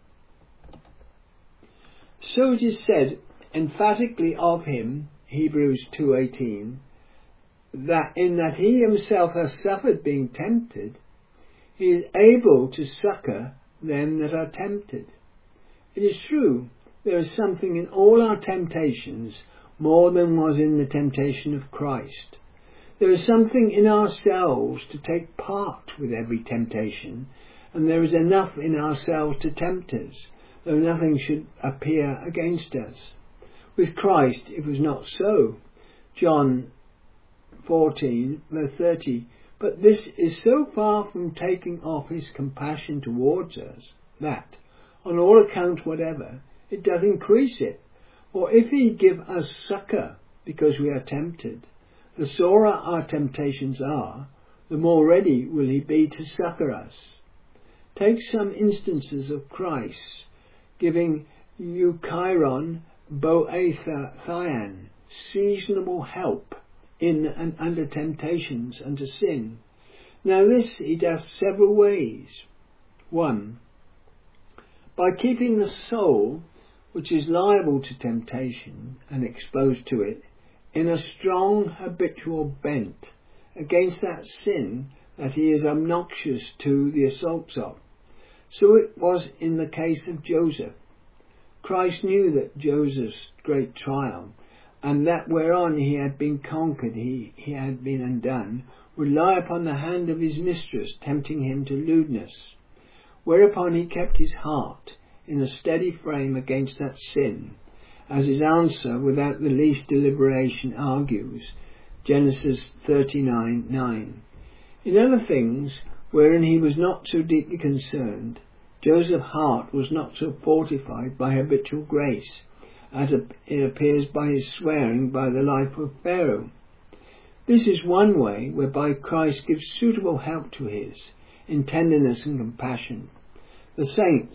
So it is said emphatically of him, Hebrews two eighteen, that in that he himself has suffered being tempted, he is able to succour them that are tempted. It is true, there is something in all our temptations more than was in the temptation of Christ. There is something in ourselves to take part with every temptation, and there is enough in ourselves to tempt us, though nothing should appear against us. With Christ it was not so. John fourteen verse thirty. But this is so far from taking off his compassion towards us, that, on all accounts whatever, it doth increase it. For if he give us succour because we are tempted, the sorer our temptations are, the more ready will he be to succour us. Take some instances of Christ giving euchiron boethaian, seasonable help in and under temptations unto sin. Now this he doth several ways. One, by keeping the soul, which is liable to temptation and exposed to it, in a strong habitual bent against that sin that he is obnoxious to the assaults of. So it was in the case of Joseph. Christ knew that Joseph's great trial, and that whereon he had been conquered, he, he had been undone, would lie upon the hand of his mistress, tempting him to lewdness. Whereupon he kept his heart in a steady frame against that sin, as his answer without the least deliberation argues, Genesis thirty-nine nine. In other things, wherein he was not so deeply concerned, Joseph's heart was not so fortified by habitual grace, as it appears by his swearing by the life of Pharaoh. This is one way whereby Christ gives suitable help to his, in tenderness and compassion. The saints,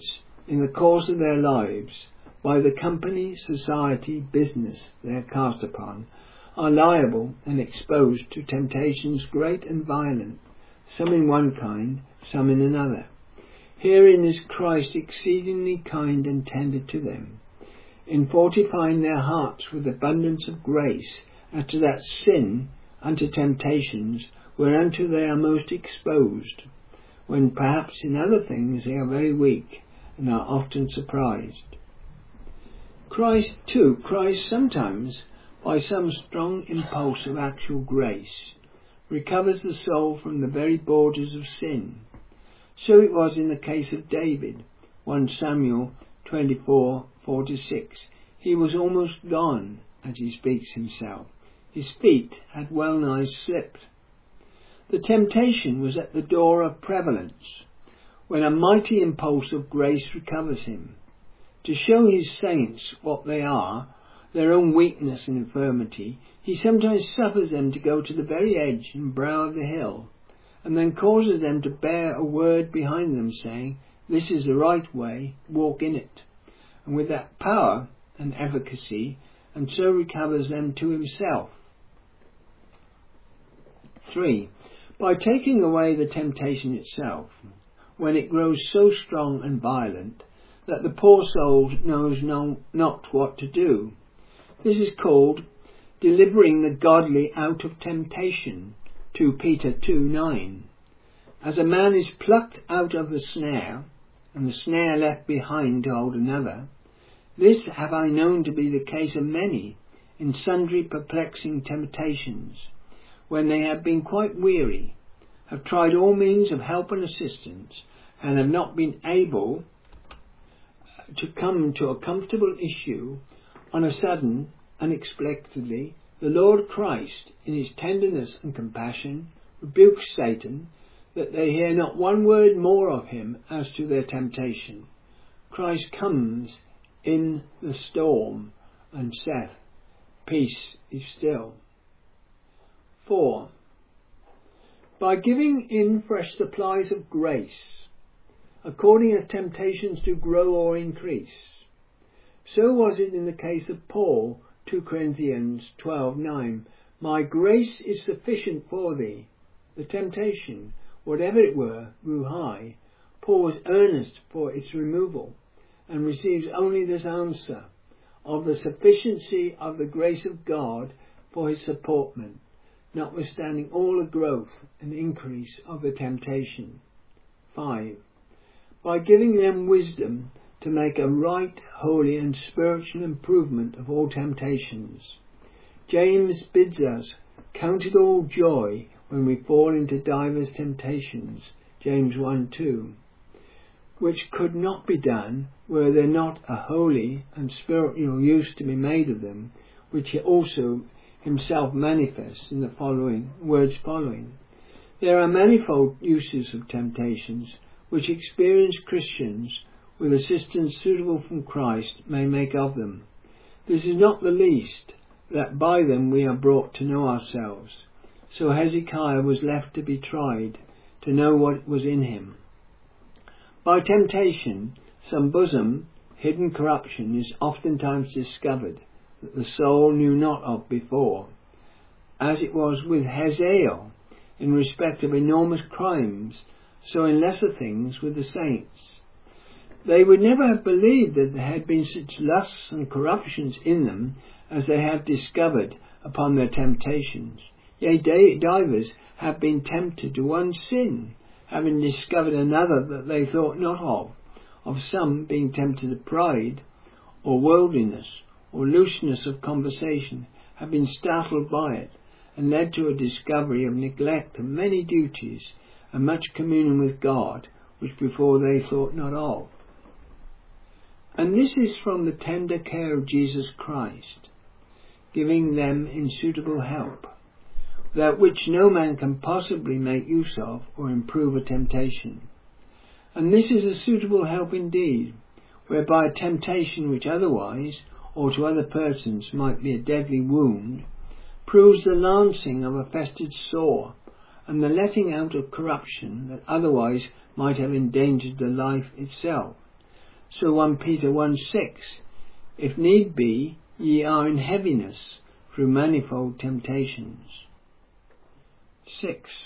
in the course of their lives, by the company, society, business they are cast upon, are liable and exposed to temptations great and violent, some in one kind, some in another. Herein is Christ exceedingly kind and tender to them, in fortifying their hearts with abundance of grace as to that sin unto temptations whereunto they are most exposed, when perhaps in other things they are very weak and are often surprised. Christ too cries sometimes, by some strong impulse of actual grace, recovers the soul from the very borders of sin. So it was in the case of David, First Samuel twenty-four forty-six. He was almost gone, as he speaks himself. His feet had well nigh slipped. The temptation was at the door of prevalence, when a mighty impulse of grace recovers him. To show his saints what they are, their own weakness and infirmity, he sometimes suffers them to go to the very edge and brow of the hill, and then causes them to bear a word behind them saying, "This is the right way, walk in it," and with that power and efficacy, and so recovers them to himself. three. By taking away the temptation itself, when it grows so strong and violent that the poor soul knows no, not what to do. This is called delivering the godly out of temptation, Second Peter two nine. As a man is plucked out of the snare, and the snare left behind to hold another, this have I known to be the case of many in sundry perplexing temptations, when they have been quite weary, have tried all means of help and assistance, and have not been able to come to a comfortable issue. On a sudden, unexpectedly, the Lord Christ, in his tenderness and compassion, rebukes Satan, that they hear not one word more of him as to their temptation. Christ comes in the storm and saith, "Peace, be still." four. By giving in fresh supplies of grace, according as temptations do grow or increase. So was it in the case of Paul, Second Corinthians twelve nine. My grace is sufficient for thee. The temptation, whatever it were, grew high. Paul was earnest for its removal, and receives only this answer, of the sufficiency of the grace of God for his supportment, notwithstanding all the growth and increase of the temptation. five. By giving them wisdom to make a right, holy and spiritual improvement of all temptations. James bids us count it all joy when we fall into divers temptations, James one two, which could not be done were there not a holy and spiritual use to be made of them, which he also himself manifests in the following words following. There are manifold uses of temptations which experienced Christians, with assistance suitable from Christ, may make of them. This is not the least, that by them we are brought to know ourselves. So Hezekiah was left to be tried, to know what was in him. By temptation, some bosom, hidden corruption is oftentimes discovered, that the soul knew not of before, as it was with Hazael, in respect of enormous crimes, so in lesser things with the saints. They would never have believed that there had been such lusts and corruptions in them as they have discovered upon their temptations. Yea, divers have been tempted to one sin, having discovered another that they thought not of, of some being tempted to pride, or worldliness, or looseness of conversation, have been startled by it, and led to a discovery of neglect of many duties, and much communion with God, which before they thought not of. And this is from the tender care of Jesus Christ, giving them in suitable help, without which no man can possibly make use of or improve a temptation. And this is a suitable help indeed, whereby a temptation which otherwise, or to other persons, might be a deadly wound, proves the lancing of a festered sore, and the letting out of corruption that otherwise might have endangered the life itself. So First Peter one six, if need be, ye are in heaviness through manifold temptations. six.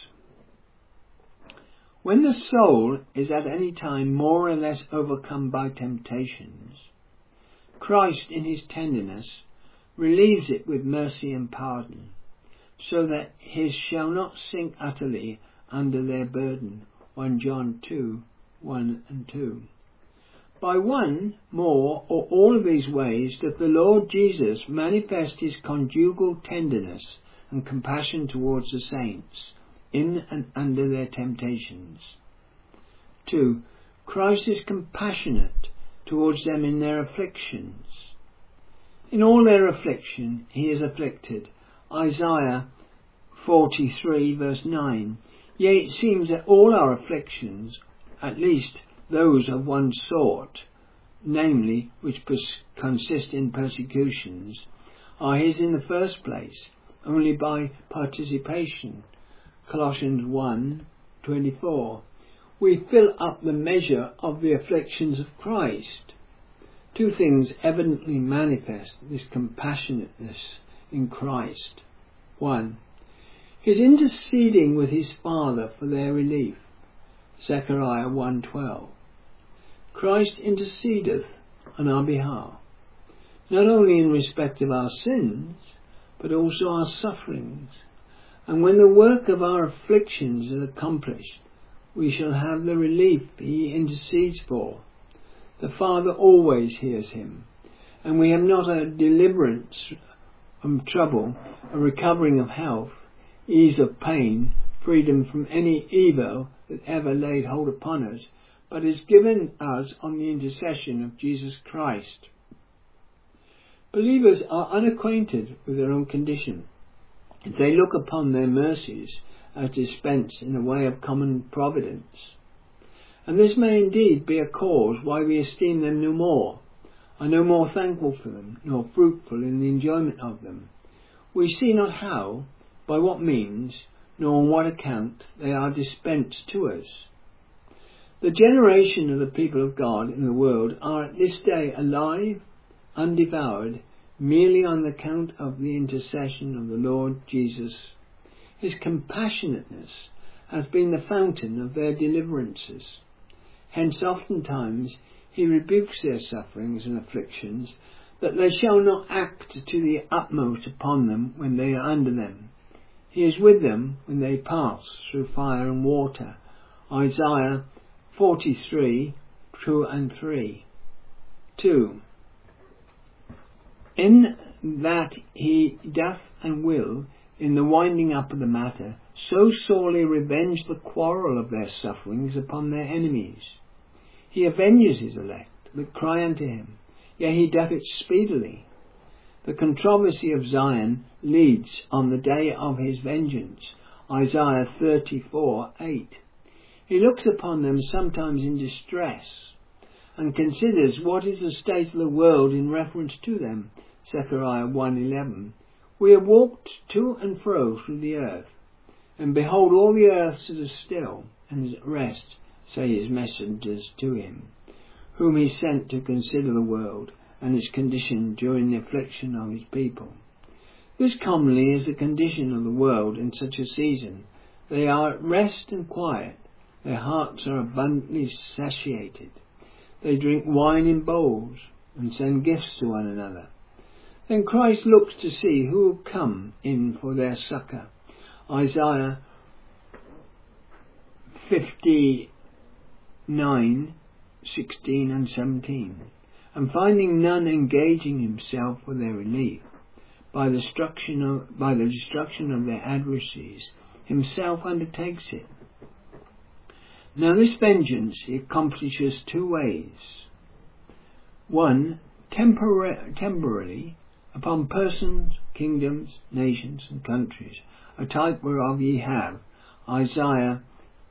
When the soul is at any time more or less overcome by temptations, Christ in his tenderness relieves it with mercy and pardon, so that his shall not sink utterly under their burden. First John two, one and two. By one, more, or all of these ways doth the Lord Jesus manifest his conjugal tenderness and compassion towards the saints, in and under their temptations. two. Christ is compassionate towards them in their afflictions. In all their affliction he is afflicted. Isaiah forty-three verse nine. Yea, it seems that all our afflictions, at least those of one sort, namely, which pers- consist in persecutions, are his in the first place, only by participation. Colossians one twenty-four. We fill up the measure of the afflictions of Christ. Two things evidently manifest this compassionateness in Christ. One, his interceding with his Father for their relief. Zechariah one twelve. Christ intercedeth on our behalf, not only in respect of our sins, but also our sufferings. And when the work of our afflictions is accomplished, we shall have the relief he intercedes for. The Father always hears him, and we have not a deliverance from trouble, a recovering of health, ease of pain, freedom from any evil that ever laid hold upon us, but is given us on the intercession of Jesus Christ. Believers are unacquainted with their own condition. If they look upon their mercies as dispensed in a way of common providence, and this may indeed be a cause why we esteem them no more, are no more thankful for them, nor fruitful in the enjoyment of them, we see not how, by what means, nor on what account they are dispensed to us. The generation of the people of God in the world are at this day alive, undevoured, merely on account of the intercession of the Lord Jesus. His compassionateness has been the fountain of their deliverances. Hence oftentimes he rebukes their sufferings and afflictions, that they shall not act to the utmost upon them when they are under them. He is with them when they pass through fire and water. Isaiah forty-three, two and three. two. In that he doth and will, in the winding up of the matter, so sorely revenge the quarrel of their sufferings upon their enemies. He avenges his elect that cry unto him, yea, he doth it speedily. The controversy of Zion leads on the day of his vengeance. Isaiah thirty-four, eight. He looks upon them sometimes in distress, and considers what is the state of the world in reference to them. Zechariah one eleven. We have walked to and fro through the earth, and behold, all the earth is still and is at rest, say his messengers to him, whom he sent to consider the world and its condition during the affliction of his people. This commonly is the condition of the world in such a season. They are at rest and quiet. Their hearts are abundantly satiated. They drink wine in bowls and send gifts to one another. Then Christ looks to see who will come in for their succour. Isaiah fifty-nine, sixteen and seventeen. And finding none engaging himself for their relief, by the destruction of, by the destruction of their adversaries, himself undertakes it. Now this vengeance he accomplishes two ways. One, tempora- temporarily, upon persons, kingdoms, nations, and countries, a type whereof ye have Isaiah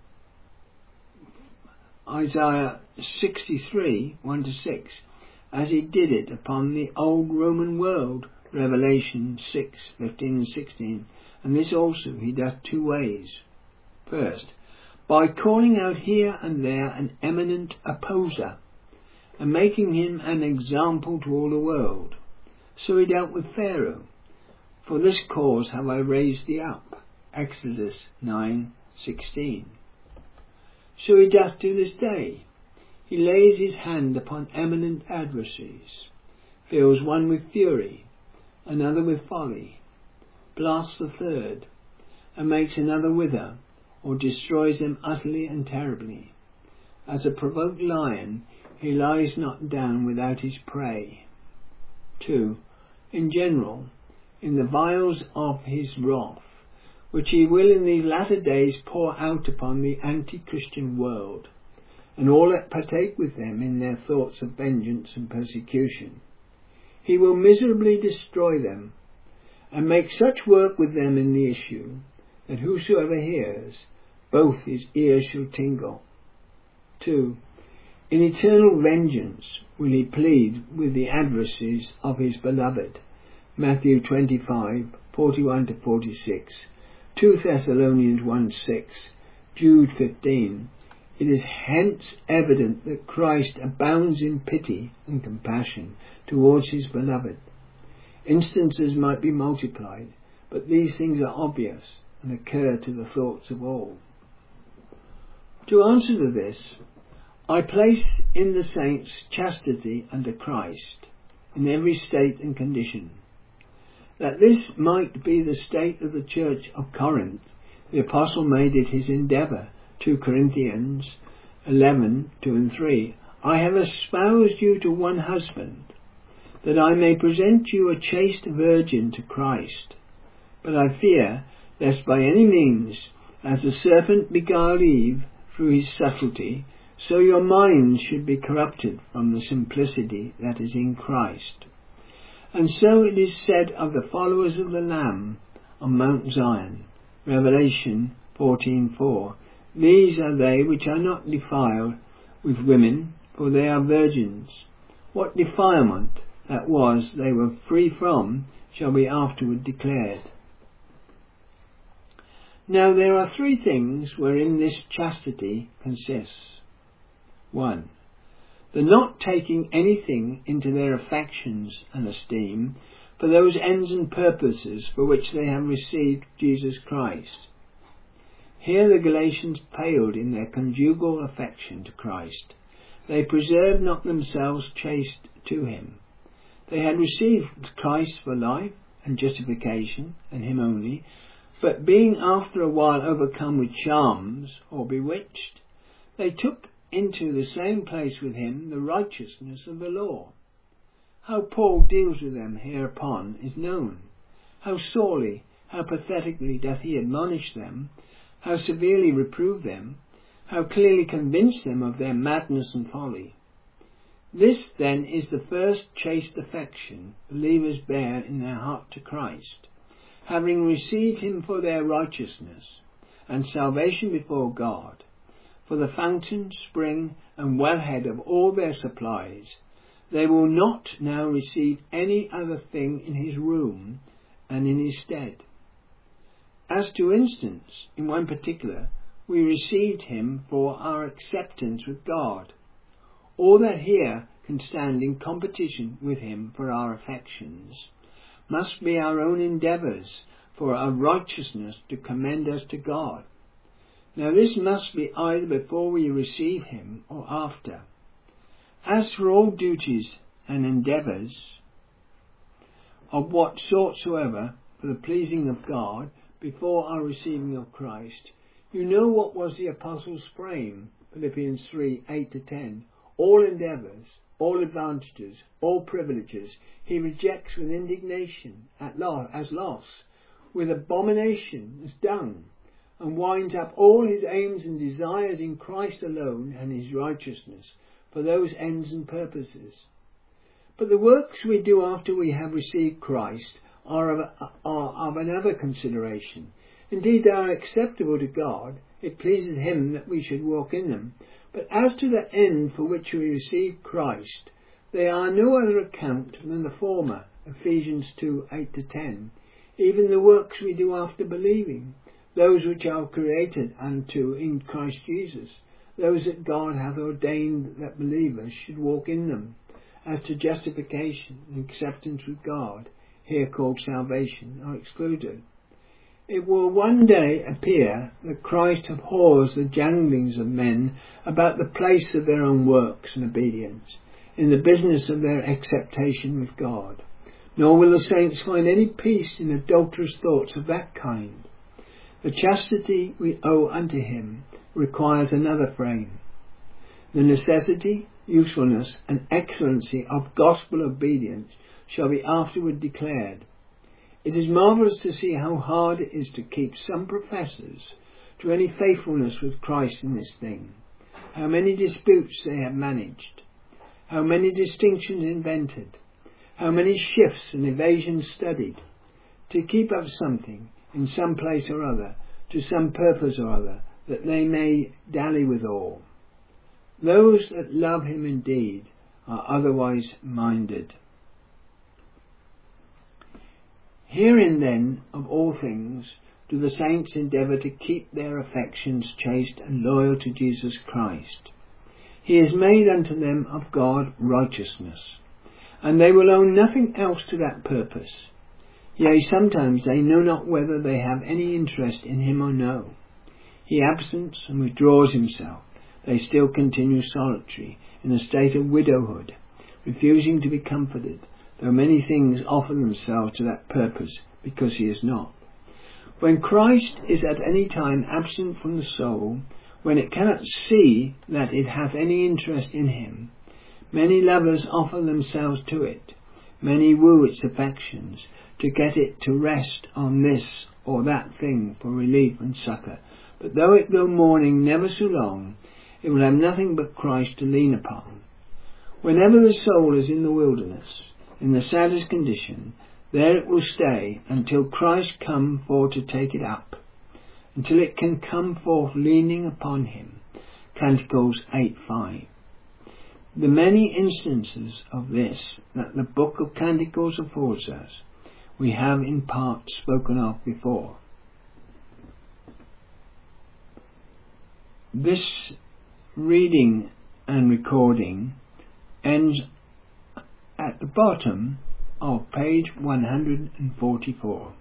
Isaiah sixty-three, one to six, as he did it upon the old Roman world, Revelation six, fifteen and sixteen, and this also he doth two ways. First, by calling out here and there an eminent opposer, and making him an example to all the world. So he dealt with Pharaoh. For this cause have I raised thee up. Exodus nine sixteen. So he doth to this day. He lays his hand upon eminent adversaries, fills one with fury, another with folly, blasts the third, and makes another wither, or destroys them utterly and terribly. As a provoked lion, he lies not down without his prey. two. In general, in the vials of his wrath, which he will in these latter days pour out upon the anti-Christian world, and all that partake with them in their thoughts of vengeance and persecution. He will miserably destroy them, and make such work with them in the issue, that whosoever hears, both his ears shall tingle. two. In eternal vengeance will he plead with the adversaries of his beloved. Matthew twenty-five, forty-one to forty-six, two Thessalonians one six, Jude fifteen. It is hence evident that Christ abounds in pity and compassion towards his beloved. Instances might be multiplied, but these things are obvious and occur to the thoughts of all. To answer to this, I place in the saints chastity under Christ, in every state and condition. That this might be the state of the church of Corinth, the apostle made it his endeavour, two Corinthians eleven, two and three, I have espoused you to one husband, that I may present you a chaste virgin to Christ. But I fear lest by any means, as the serpent beguiled Eve through his subtlety, so your minds should be corrupted from the simplicity that is in Christ. And so it is said of the followers of the Lamb on Mount Zion, Revelation fourteen four, these are they which are not defiled with women, for they are virgins. What defilement that was they were free from shall be afterward declared. Now there are three things wherein this chastity consists. one. The not taking anything into their affections and esteem for those ends and purposes for which they have received Jesus Christ. Here the Galatians paled in their conjugal affection to Christ. They preserved not themselves chaste to him. They had received Christ for life and justification, and him only, but being after a while overcome with charms, or bewitched, they took into the same place with him the righteousness of the law. How Paul deals with them hereupon is known. How sorely, how pathetically doth he admonish them, how severely reprove them, how clearly convince them of their madness and folly. This then is the first chaste affection believers bear in their heart to Christ, having received him for their righteousness and salvation before God, for the fountain, spring, and wellhead of all their supplies. They will not now receive any other thing in his room and in his stead. As to instance, in one particular, we received him for our acceptance with God. All that here can stand in competition with him for our affections must be our own endeavours for our righteousness to commend us to God. Now this must be either before we receive him or after. As for all duties and endeavours of what sort soever for the pleasing of God before our receiving of Christ, you know what was the Apostle's frame, Philippians three, eight to ten. All endeavours, all advantages, all privileges, he rejects with indignation at loss, as loss, with abomination as dung, and winds up all his aims and desires in Christ alone and his righteousness, for those ends and purposes. But the works we do after we have received Christ are of, are of another consideration. Indeed, they are acceptable to God. It pleases him that we should walk in them. But as to the end for which we receive Christ, they are no other account than the former, Ephesians two, eight to ten. Even the works we do after believing, those which are created unto in Christ Jesus, those that God hath ordained that believers should walk in them. As to justification and acceptance with God, here called salvation, are excluded. It will one day appear that Christ abhors the janglings of men about the place of their own works and obedience, in the business of their acceptation with God. Nor will the saints find any peace in adulterous thoughts of that kind. The chastity we owe unto him requires another frame. The necessity, usefulness, and excellency of gospel obedience shall be afterward declared. It is marvellous to see how hard it is to keep some professors to any faithfulness with Christ in this thing, how many disputes they have managed, how many distinctions invented, how many shifts and evasions studied, to keep up something in some place or other, to some purpose or other, that they may dally withal. Those that love him indeed are otherwise minded. Herein then, of all things, do the saints endeavour to keep their affections chaste and loyal to Jesus Christ. He is made unto them of God righteousness, and they will own nothing else to that purpose. Yea, sometimes they know not whether they have any interest in him or no. He absents and withdraws himself. They still continue solitary, in a state of widowhood, refusing to be comforted, though many things offer themselves to that purpose, because he is not. When Christ is at any time absent from the soul, when it cannot see that it hath any interest in him, many lovers offer themselves to it, many woo its affections, to get it to rest on this or that thing for relief and succour. But though it go mourning never so long, it will have nothing but Christ to lean upon. Whenever the soul is in the wilderness, in the saddest condition, there it will stay until Christ come for to take it up, until it can come forth leaning upon him. Canticles eight five. The many instances of this that the book of Canticles affords us, we have in part spoken of before. This reading and recording ends at the bottom of page one hundred forty-four.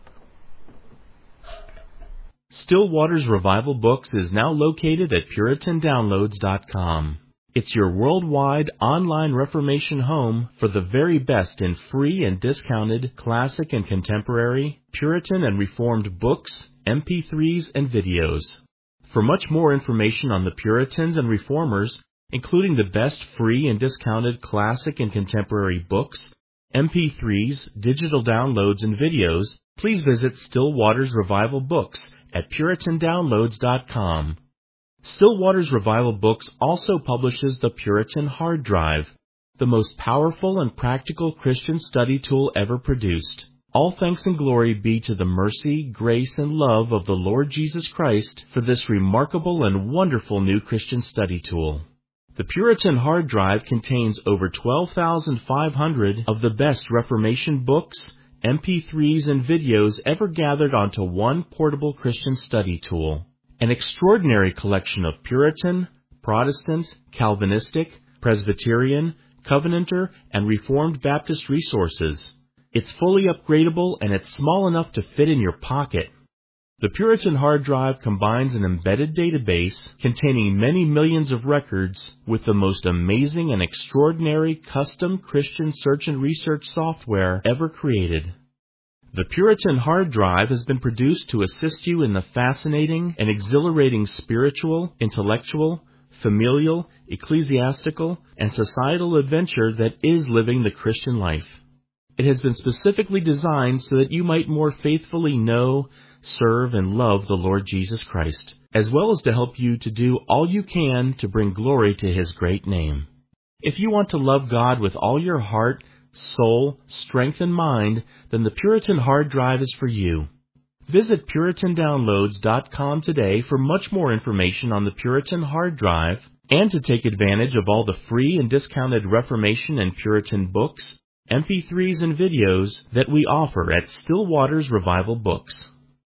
Still Waters Revival Books is now located at Puritan Downloads dot com. It's your worldwide online Reformation home for the very best in free and discounted classic and contemporary, Puritan and Reformed books, M P threes, and videos. For much more information on the Puritans and Reformers, including the best free and discounted classic and contemporary books, M P threes, digital downloads, and videos, please visit Still Waters Revival Books at Puritan Downloads dot com. Still Waters Revival Books also publishes the Puritan Hard Drive, the most powerful and practical Christian study tool ever produced. All thanks and glory be to the mercy, grace, and love of the Lord Jesus Christ for this remarkable and wonderful new Christian study tool. The Puritan Hard Drive contains over twelve thousand five hundred of the best Reformation books, M P threes, and videos ever gathered onto one portable Christian study tool. An extraordinary collection of Puritan, Protestant, Calvinistic, Presbyterian, Covenanter, and Reformed Baptist resources. It's fully upgradable and it's small enough to fit in your pocket. The Puritan Hard Drive combines an embedded database containing many millions of records with the most amazing and extraordinary custom Christian search and research software ever created. The Puritan Hard Drive has been produced to assist you in the fascinating and exhilarating spiritual, intellectual, familial, ecclesiastical, and societal adventure that is living the Christian life. It has been specifically designed so that you might more faithfully know, serve, and love the Lord Jesus Christ, as well as to help you to do all you can to bring glory to His great name. If you want to love God with all your heart, soul, strength, and mind, then the Puritan Hard Drive is for you. Visit Puritan Downloads dot com today for much more information on the Puritan Hard Drive and to take advantage of all the free and discounted Reformation and Puritan books, M P threes, and videos that we offer at Still Waters Revival Books.